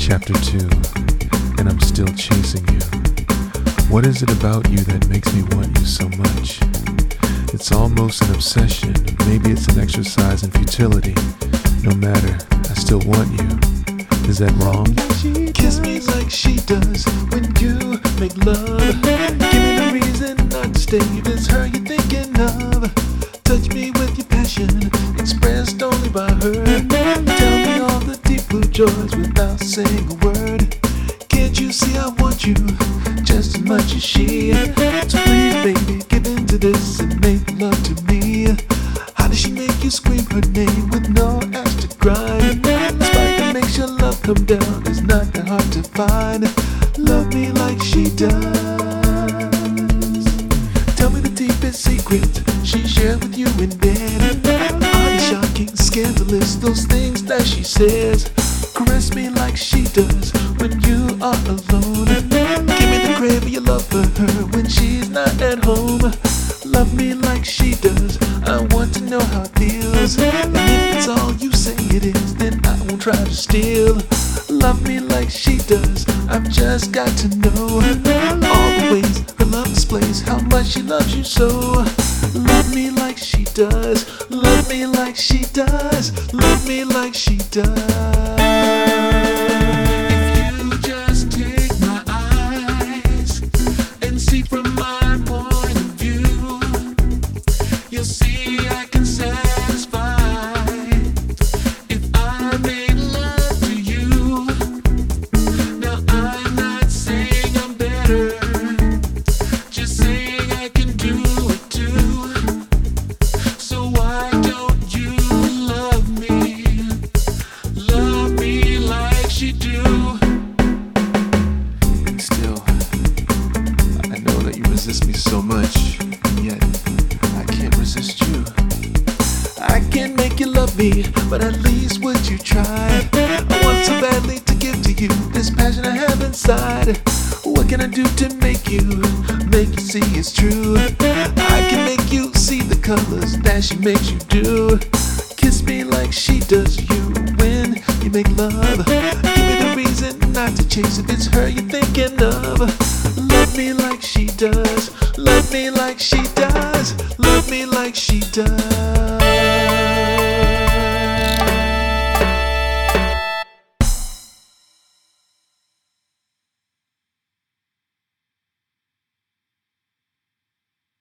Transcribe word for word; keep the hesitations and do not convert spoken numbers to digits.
Chapter two, and I'm still chasing you. What is it about you that makes me want you so much? It's almost an obsession, maybe it's an exercise in futility. No matter, I still want you. Is that wrong? Kiss me like she does when you make love. Give me the reason not to stay if it's her you're thinking of. Touch me with your passion, expressed only by her. Tell me all the deep blue joys without saying a word. Can't you see I want you just as much as she? So please baby, give in to this and make love to me. How does she make you scream her name with no ash to grind? The spike that makes your love come down is not that hard to find. Love me like she does. Tell me the deepest secret she shared with you in bed. Are they shocking, scandalous, those things that she says? Caress me like she does when you are alone. Give me the crave of your love for her when she's not at home. Love me like she does, I want to know how it feels. And if it's all you say it is, then I won't try to steal. Love me like she does, I've just got to know all the ways her love displays how much she loves you so. Love me like she does, love me like she does, love me like she does. If you just take my eyes and see from my point of view, you'll see I can satisfy. If I made love to you, now I'm not saying I'm better, just saying I can do it too. So why don't you love me, love me like she do? And still, I know that you resist me so much, and yet I can't resist you. I can't make you love me, but at least would you try? I want so badly to give to you this passion I have inside. What can I do to make you, make you see it's true? I can make you see the colors that she makes you do. Kiss me like she does you when you make love. Give me the reason not to chase if it's her you're thinking of. Love me like she does, love me like she does, love me like she does.